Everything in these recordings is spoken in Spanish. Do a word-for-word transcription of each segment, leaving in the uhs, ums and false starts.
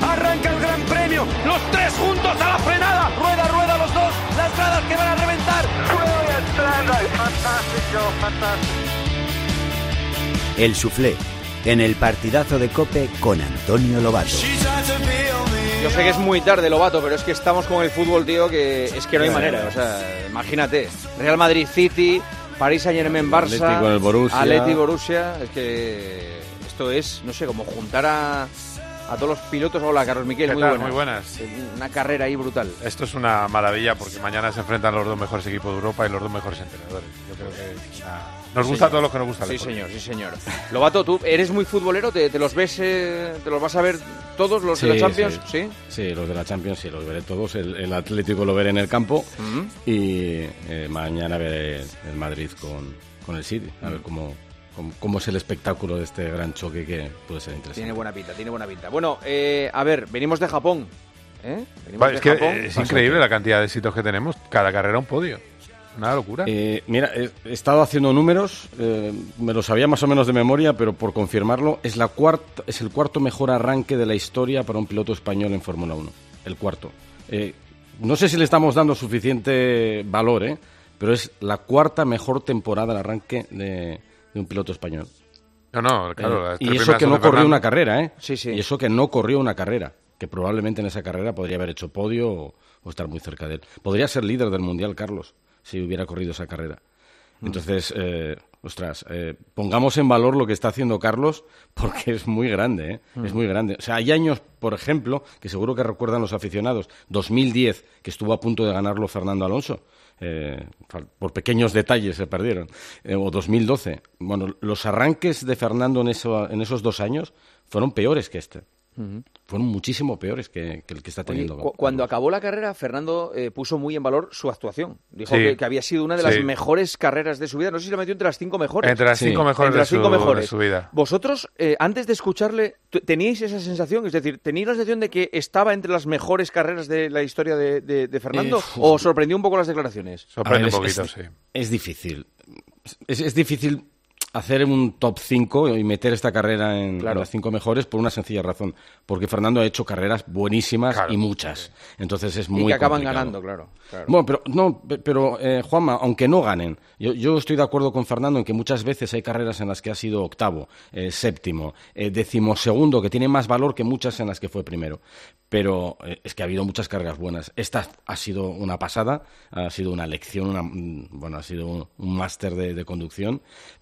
arranca el Gran Premio, los tres juntos a la frenada, rueda, rueda los dos, las gradas que van a reventar. El Soufflé, en el partidazo de COPE con Antonio Lobato. Yo sé que es muy tarde, Lobato, pero es que estamos con el fútbol, tío, que es que no hay manera. O sea, imagínate, Real Madrid City, París Saint-Germain Barça, Atleti con el Borussia. Atleti Borussia, es que esto es, no sé, como juntar a, a todos los pilotos. Hola, Carlos Miquel, ¿Qué muy tal? buenas. Muy buenas. Una carrera ahí brutal. Esto es una maravilla porque mañana se enfrentan los dos mejores equipos de Europa y los dos mejores entrenadores. Yo creo que es una... Nos Sí, gusta señor. a todos los que nos gusta el Sí, deporte. señor, sí, señor. Lobato, ¿tú eres muy futbolero? ¿Te, te los ves, eh, te los vas a ver todos los Sí, de la Champions? sí. Sí. Sí, los de la Champions sí, los veré todos. El, el Atlético lo veré en el campo Uh-huh. y eh, mañana veré el Madrid con, con el City. A ver cómo, cómo, cómo es el espectáculo de este gran choque que puede ser interesante. Tiene buena pinta, tiene buena pinta. Bueno, eh, a ver, venimos de Japón. ¿eh? Venimos Vale, de es que Japón. eh, es increíble la cantidad de éxitos que tenemos. Cada carrera un podio. Una locura. Eh, mira, he, he estado haciendo números, eh, me lo sabía más o menos de memoria, pero por confirmarlo, es, la cuarta, es el cuarto mejor arranque de la historia para un piloto español en Fórmula uno. El cuarto. Eh, no sé si le estamos dando suficiente valor, ¿eh? Pero es la cuarta mejor temporada de arranque de, de un piloto español. No, no, claro. Eh, las y tres eso primeras que son no de corrió Fernando. una carrera, ¿eh? Sí, sí. Y eso que no corrió una carrera, que probablemente en esa carrera podría haber hecho podio o, o estar muy cerca de él. Podría ser líder del Mundial, Carlos, si hubiera corrido esa carrera. Entonces, eh, ostras, eh, pongamos en valor lo que está haciendo Carlos, porque es muy grande, ¿eh? Mm. Es muy grande. O sea, hay años, por ejemplo, que seguro que recuerdan los aficionados, dos mil diez, que estuvo a punto de ganarlo Fernando Alonso. Eh, por pequeños detalles se perdieron. Eh, o dos mil doce. Bueno, los arranques de Fernando en, eso, en esos dos años fueron peores que este. Uh-huh. Fueron muchísimo peores que, que el que está Oye, teniendo. cu- cuando acabó la carrera, Fernando eh, puso muy en valor su actuación. Dijo Sí. que, que había sido una de las Sí. mejores carreras de su vida. No sé si la metió entre las cinco mejores. Entre las Sí. cinco mejores, Entre las de, cinco su, mejores. de su vida. Vosotros, eh, antes de escucharle, t- ¿teníais esa sensación? Es decir, ¿teníais la sensación de que estaba entre las mejores carreras de la historia de, de- de Fernando? Eh, ¿O os sorprendió un poco las declaraciones? Sorprende A ver, un es- poquito, es, sí. Es difícil. Es, es difícil hacer un top cinco y meter esta carrera en, Claro. en las cinco mejores por una sencilla razón. Porque Fernando ha hecho carreras buenísimas Claro. y muchas. Entonces es muy Y que acaban complicado. ganando, claro. claro. Bueno, pero, no, pe- pero eh, Juanma, aunque no ganen, yo, yo estoy de acuerdo con Fernando en que muchas veces hay carreras en las que ha sido octavo, eh, séptimo, eh, decimosegundo, que tiene más valor que muchas en las que fue primero. Pero eh, es que ha habido muchas carreras buenas. Esta ha sido una pasada, ha sido una lección, una, mm, bueno, ha sido un, un máster de, de conducción,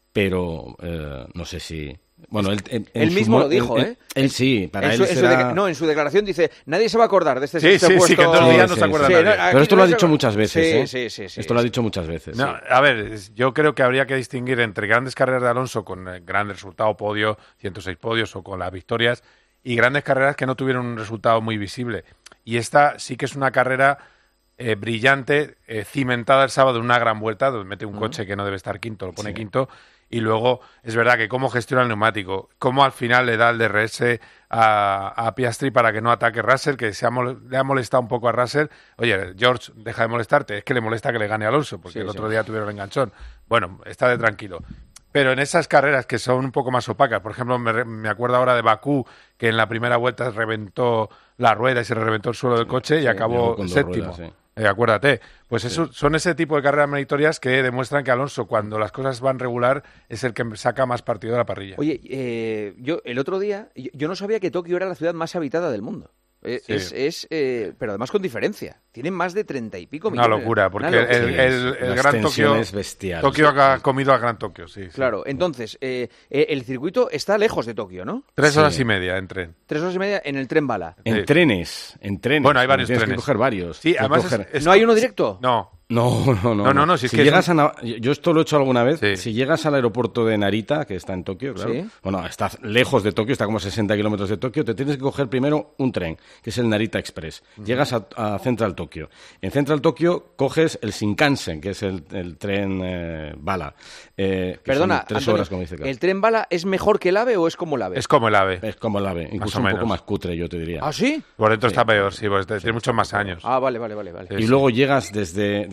pero eh, no sé si... Bueno, él, en- en Él su mismo mo- lo dijo, él- ¿eh? Él, él sí, para En él su, en su será- de- no, en su declaración dice, nadie se va a acordar de este, Sí, este sí, sí, puesto. que todos los Sí, días no sí, se acuerda sí. nadie. aquí Pero esto lo ha nadie se dicho acuerda. muchas veces, Sí, ¿eh? sí, sí, sí, Esto lo ha sí. dicho muchas veces. No, sí. a ver, es- yo creo que habría que distinguir entre grandes carreras de Alonso con eh, gran resultado, podio, ciento seis podios o con las victorias, y grandes carreras que no tuvieron un resultado muy visible. Y esta sí que es una carrera eh, brillante, eh, cimentada el sábado en una gran vuelta, donde mete un coche que no debe estar quinto, lo pone Sí. quinto, y luego es verdad que cómo gestiona el neumático, cómo al final le da el D R S a, a Piastri para que no ataque Russell, que se ha mol- le ha molestado un poco a Russell. Oye, George, deja de molestarte, es que le molesta que le gane a Alonso, porque Sí, el sí. otro día tuvieron el enganchón. Bueno, está de tranquilo. Pero en esas carreras que son un poco más opacas, por ejemplo, me, re- me acuerdo ahora de Bakú, que en la primera vuelta reventó la rueda y se le reventó el suelo del coche y sí, acabó llegó con dos séptimo. ruedas, sí. Eh, acuérdate. Pues eso, son ese tipo de carreras meritorias que demuestran que Alonso, cuando las cosas van regular, es el que saca más partido de la parrilla. Oye, eh, yo el otro día, yo, yo no sabía que Tokio era la ciudad más habitada del mundo. Eh, Sí. Es, es eh, pero además con diferencia. Tienen más de treinta y pico Una millones. locura, porque Una locura. el, el- el La Gran extensión Tokio, es bestial. Tokio ha comido al Gran Tokio, sí. sí. Claro, entonces, eh, eh, el circuito está lejos de Tokio, ¿no? Tres Sí. horas y media en tren. Tres horas y media en el tren bala. En Sí. trenes, en trenes. Bueno, hay varios Tienes trenes. que coger varios. Sí, Tienes que además es- coger- es- ¿No hay uno directo? No, No, no, no. No, no, no, si es si que es llegas un- a Na- yo esto lo he hecho alguna vez. Sí. Si llegas al aeropuerto de Narita, que está en Tokio, claro. Sí. Bueno, está lejos de Tokio, está como a sesenta kilómetros de Tokio. Te tienes que coger primero un tren, que es el Narita Express. Llegas a, a Central Tokio. En Central Tokio coges el Shinkansen, que es el, el tren eh, bala. eh, que Perdona, son tres Antonio, horas, como dice Carlos. ¿el tren bala es mejor que el AVE o es como el AVE? es como el AVE. Es como el AVE, incluso o un poco menos. más cutre, yo te diría. ¿Ah, sí? Por dentro está peor, sí, porque tiene muchos más años. Ah, vale, vale, vale. vale. Sí. Y luego llegas desde,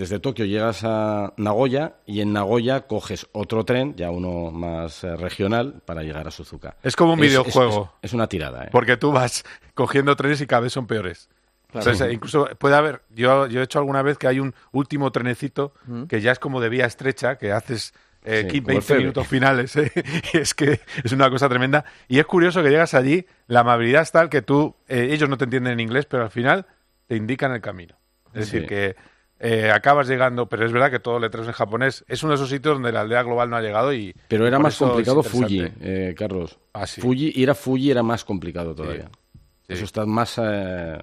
desde Tokio llegas a Nagoya y en Nagoya coges otro tren, ya uno más eh, regional, para llegar a Suzuka. Es como un es, videojuego. Es, es, es una tirada, ¿eh? Porque tú vas cogiendo trenes y cada vez son peores. Claro. Entonces, incluso puede haber, yo, yo he hecho alguna vez que hay un último trenecito mm. que ya es como de vía estrecha, que haces eh, sí, veinte minutos finales, ¿eh? Y es que es una cosa tremenda. Y es curioso que llegas allí, la amabilidad es tal que tú, eh, ellos no te entienden en inglés, pero al final te indican el camino. Es sí. decir, que eh, acabas llegando, pero es verdad que todo letras en japonés. Es uno de esos sitios donde la aldea global no ha llegado y... Pero era más complicado Fuji, eh, Carlos. Ah, sí. Fuji, ir a Fuji era más complicado todavía. Sí. Eso está más... Eh...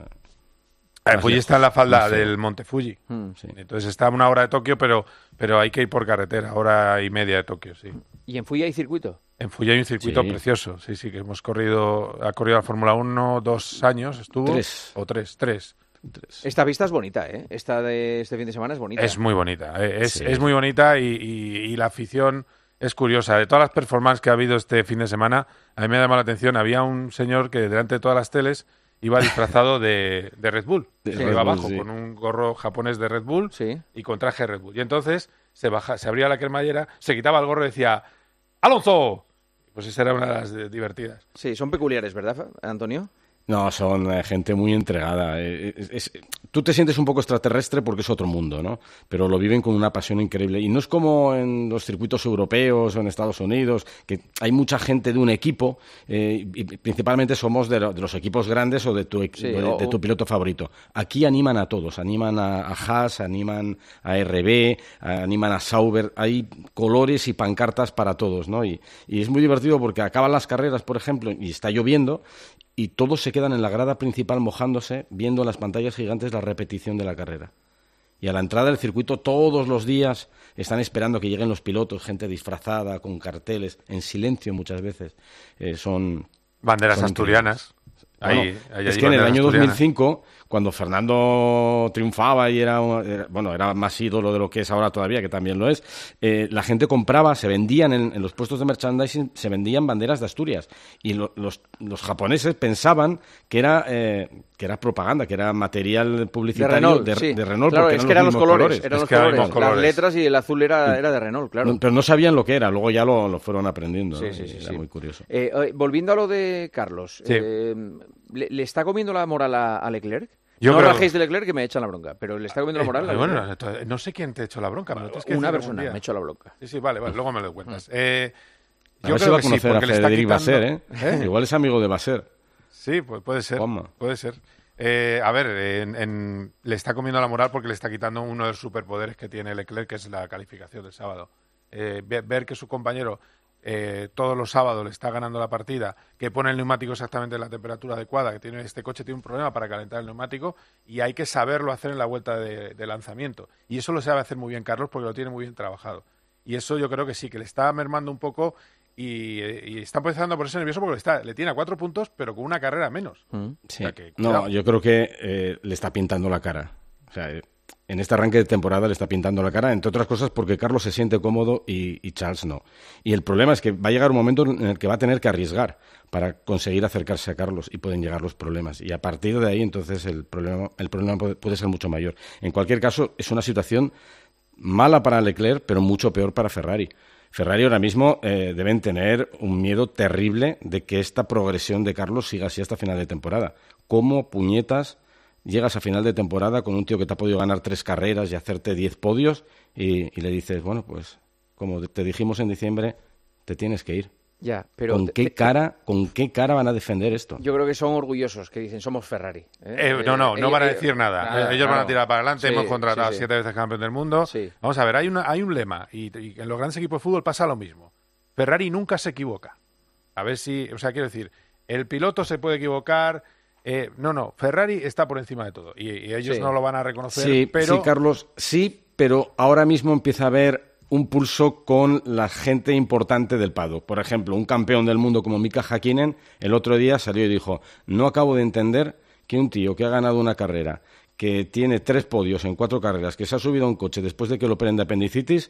El Fuji está en la falda del monte Fuji. Mm, sí. Entonces está a una hora de Tokio, pero, pero hay que ir por carretera, hora y media de Tokio, sí. ¿Y en Fuji hay circuito? En Fuji hay un circuito sí. precioso, sí, sí, que hemos corrido, ha corrido la Fórmula uno dos años, estuvo. Tres. O tres, tres. tres. Esta vista es bonita, ¿eh? Esta de este fin de semana es bonita. Es muy bonita, es, sí. es muy bonita y, y, y la afición es curiosa. De todas las performances que ha habido este fin de semana, a mí me ha llamado la atención, había un señor que delante de todas las teles iba disfrazado de, de Red Bull, sí, se iba abajo sí. con un gorro japonés de Red Bull sí. y con traje de Red Bull. Y entonces se baja, se abría la cremallera, se quitaba el gorro y decía ¡Alonso! Pues esa era una de las divertidas. Sí, son peculiares, ¿verdad, Antonio? No, son eh, gente muy entregada. Eh, es, es, tú te sientes un poco extraterrestre porque es otro mundo, ¿no? Pero lo viven con una pasión increíble. Y no es como en los circuitos europeos o en Estados Unidos, que hay mucha gente de un equipo, eh, y principalmente somos de, lo, de los equipos grandes o de tu, sí, de, o... de tu piloto favorito. Aquí animan a todos, animan a, a Haas, animan a R B, a, animan a Sauber. Hay colores y pancartas para todos, ¿no? Y, y es muy divertido porque acaban las carreras, por ejemplo, y está lloviendo, y todos se quedan en la grada principal mojándose, viendo en las pantallas gigantes la repetición de la carrera. Y a la entrada del circuito todos los días están esperando que lleguen los pilotos, gente disfrazada, con carteles, en silencio muchas veces. Eh, son banderas son asturianas. Bueno, ahí, ahí es que en el año dos mil cinco, cuando Fernando triunfaba y era, era, bueno, era más ídolo de lo que es ahora todavía, que también lo es, eh, la gente compraba, se vendían en, en los puestos de merchandising, se vendían banderas de Asturias. Y lo, los, los japoneses pensaban que era, eh, que era propaganda, que era material publicitario de Renault. De, sí. de Renault claro, porque es eran que eran los, los colores, colores. Eran es los que colores. Eran los colores. Las letras y el azul era, era de Renault, claro. No, pero no sabían lo que era, luego ya lo, lo fueron aprendiendo. Sí, ¿no? sí, sí, era sí. muy curioso. Eh, eh, volviendo a lo de Carlos, sí. eh, ¿le, ¿le está comiendo la moral a, a Leclerc? Yo no creo... rajéis de Leclerc que me echan la bronca, pero le está comiendo la moral. Eh, bueno, no sé quién te echó la bronca. Me lo tienes que Una decir persona me echó la bronca. Sí, sí, vale, vale, luego me lo cuentas. Eh, a yo ver creo si va a conocer que sí, a Frederic quitando... Basser, ¿eh? ¿eh? Igual es amigo de Basser. Sí, pues puede ser. Juanma. Puede ser. Eh, a ver, en, en, le está comiendo la moral porque le está quitando uno de los superpoderes que tiene Leclerc, que es la calificación del sábado. Eh, ver, ver que su compañero eh, todos los sábados le está ganando la partida, que pone el neumático exactamente en la temperatura adecuada, que tiene este coche tiene un problema para calentar el neumático y hay que saberlo hacer en la vuelta de, de lanzamiento. Y eso lo sabe hacer muy bien Carlos porque lo tiene muy bien trabajado. Y eso yo creo que sí, que le está mermando un poco y, y está empezando a ponerse nervioso porque le, está, le tiene a cuatro puntos, pero con una carrera menos. Mm, sí. O sea que, no, yo creo que eh, le está pintando la cara. O sea, eh, en este arranque de temporada le está pintando la cara, entre otras cosas porque Carlos se siente cómodo y, y Charles no. Y el problema es que va a llegar un momento en el que va a tener que arriesgar para conseguir acercarse a Carlos y pueden llegar los problemas. Y a partir de ahí, entonces, el problema, el problema puede, puede ser mucho mayor. En cualquier caso, es una situación mala para Leclerc, pero mucho peor para Ferrari. Ferrari ahora mismo eh, deben tener un miedo terrible de que esta progresión de Carlos siga así hasta final de temporada. ¿Cómo puñetas llegas a final de temporada con un tío que te ha podido ganar tres carreras y hacerte diez podios y, y le dices, bueno, pues como te dijimos en diciembre, te tienes que ir? Ya, pero ¿Con qué cara, con qué cara van a defender esto? Yo creo que son orgullosos, que dicen somos Ferrari. ¿eh? Eh, no, no, no eh, van a eh, decir nada. nada Ellos claro. van a tirar para adelante. Sí, hemos contratado sí, sí. siete veces campeón del mundo. Sí. Vamos a ver, hay, una, hay un lema y, y en los grandes equipos de fútbol pasa lo mismo. Ferrari nunca se equivoca. A ver si, o sea, quiero decir, el piloto se puede equivocar. Eh, no, no, Ferrari está por encima de todo y, y ellos sí. no lo van a reconocer. Sí, pero... sí, Carlos, sí, pero ahora mismo empieza a haber un pulso con la gente importante del paddock. Por ejemplo, un campeón del mundo como Mika Häkkinen el otro día salió y dijo, no acabo de entender que un tío que ha ganado una carrera, que tiene tres podios en cuatro carreras, que se ha subido a un coche después de que lo operen de apendicitis,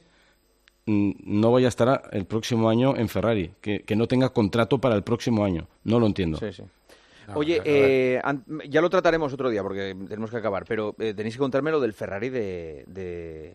no vaya a estar el próximo año en Ferrari, que, que no tenga contrato para el próximo año. No lo entiendo. Sí, sí. No, Oye, a ver. eh, an- ya lo trataremos otro día porque tenemos que acabar, pero eh, tenéis que contarme lo del Ferrari de... de...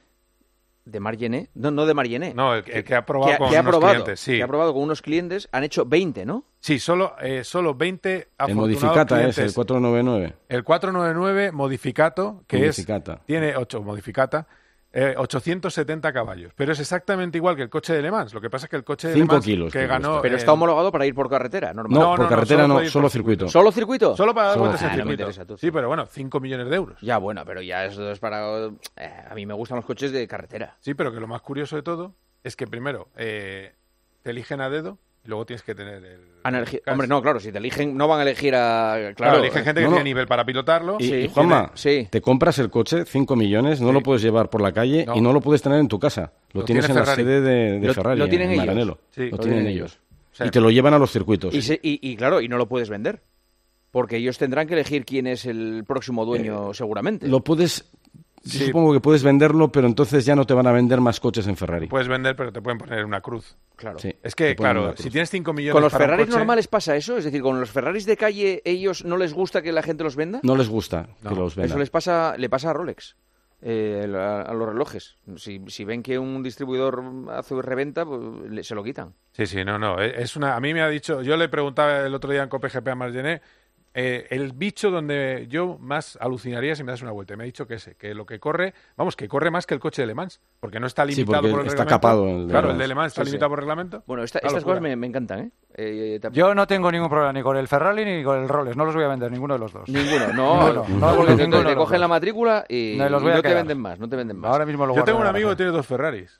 ¿De Margené? No, no de Margené. No, el, el que ha probado que, con que ha unos probado, clientes, sí. que ha probado con unos clientes, han hecho veinte, ¿no? Sí, solo, eh, solo veinte El afortunados modificata clientes. es el cuatro noventa y nueve. El cuatrocientos noventa y nueve modificato, que Modificata. es tiene ocho modificata, eh, ochocientos setenta caballos, pero es exactamente igual que el coche de Le Mans. Lo que pasa es que el coche de Cinco Le Mans kilos que te ganó, cuesta. Pero eh, está homologado para ir por carretera, normal. No, No, por no, no, carretera solo no, puede ir solo por circuito. ¿Solo circuito? solo para dar Solo vueltas en Ah, no me circuito. interesa, tú. Sí, pero bueno, cinco millones de euros. Ya, bueno, pero ya eso es para... eh, a mí me gustan los coches de carretera. Sí, pero que lo más curioso de todo es que primero eh, te eligen a dedo y luego tienes que tener el... Han elegi- el Hombre, no, claro, si te eligen, no van a elegir a... Claro, Claro, eligen gente que no, no. tiene nivel para pilotarlo. Y, Sí. y, Juanma, Sí. te compras el coche, cinco millones, no Sí. lo puedes llevar por la calle No. y no lo puedes tener en tu casa. Lo, Lo tienes tiene en Ferrari. la sede de, de Lo- Ferrari, lo tienen en ellos. Maranello. Sí, lo lo tienen tienen ellos. ellos. O sea, Y te lo llevan a los circuitos. Y, se- y- y, claro, y no lo puedes vender. Porque ellos tendrán que elegir quién es el próximo dueño, seguramente. Lo puedes... Yo Sí. supongo que puedes venderlo, pero entonces ya no te van a vender más coches en Ferrari. puedes vender, pero te pueden poner una cruz. Claro. Sí, Es que, te ponen claro, una cruz. si tienes cinco millones ¿Con los para un Ferraris coche- normales pasa eso? Es decir, ¿con los Ferraris de calle ellos no les gusta que la gente los venda? No les gusta No, que los vendan. Eso les pasa, le pasa a Rolex, eh, a, a los relojes. Si, si ven que un distribuidor hace reventa, pues le- se lo quitan. Sí, sí, no, no. Es una. A mí me ha dicho. Yo le preguntaba el otro día en COPE-G P a Margené eh, el bicho donde yo más alucinaría si me das una vuelta. Y me ha dicho que ese, que lo que corre, vamos, que corre más que el coche de Le Mans, porque no está Sí, limitado porque por el está reglamento. capado el de claro, Le el de Mans. Le Mans está Sí, sí. limitado por reglamento. Bueno, esta- Una estas locura. cosas me, me encantan, ¿eh? Eh, tam- Yo no tengo ningún problema ni con el Ferrari ni con el Rolex. No los voy a vender, ninguno de los dos. Ninguno, no, Ninguno, no, no, porque te, ninguno de te los cogen dos. la matrícula y, Me los y voy a no te quedar. venden más, no te venden más. Ahora mismo lo Yo guardo tengo en un el amigo que garaje. tiene dos Ferraris.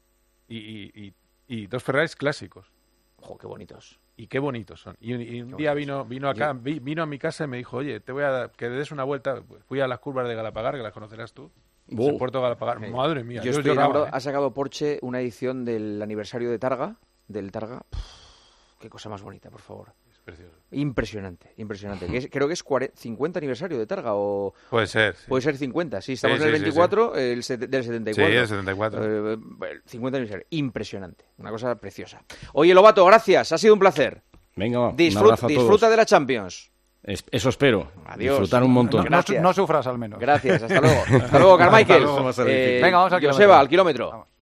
Y, y, y, y dos Ferraris clásicos. Ojo, qué bonitos. Y qué bonitos son. Y, un- y un día vino, vino acá, vi- vino a mi casa y me dijo, oye, te voy a dar- que des una vuelta. Fui a las curvas de Galapagar, que las conocerás tú. Oh. El puerto de Galapagar. Sí. Madre mía, Yo yo, estoy lloraba, enamorado. ¿eh? Ha sacado Porsche una edición del aniversario de Targa, del Targa. Pff, qué cosa más bonita, por favor. Es precioso. Impresionante, impresionante. Que es- creo que es cuarenta, cincuenta aniversario de Targa o Puede ser. sí. puede ser cincuenta. Sí, estamos Sí, en el sí, sí, veinticuatro, el set- del setenta y Sí, cuatro. el setenta y cuatro. Eh, el cincuenta aniversario. Impresionante. Una cosa preciosa. Oye, Lobato, gracias. Ha sido un placer. Venga, va, un Disfrut- abrazo a todos. disfruta de la Champions. Es- Eso espero. Adiós. Disfrutar un montón. No, no, Gracias. no sufras al menos. Gracias, hasta luego. Hasta luego, Carmichael. luego, más a Eh, Venga, vamos al Joseba, kilómetro. al kilómetro. Vamos.